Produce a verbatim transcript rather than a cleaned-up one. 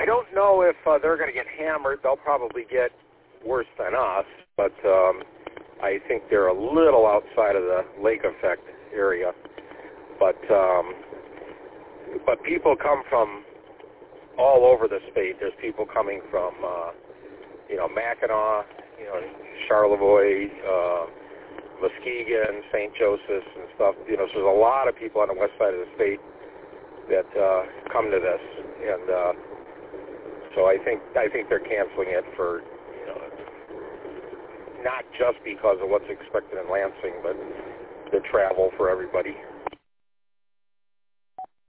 I don't know if uh, they're going to get hammered. They'll probably get worse than us, but um, I think they're a little outside of the lake effect area. But um, but people come from all over the state. There's people coming from, uh, you know, Mackinac, you know, Charlevoix, uh, Muskegon, Saint Joseph's and stuff. You know, so there's a lot of people on the west side of the state that uh, come to this, and uh, so I think I think they're canceling it for, you know, not just because of what's expected in Lansing, but the travel for everybody.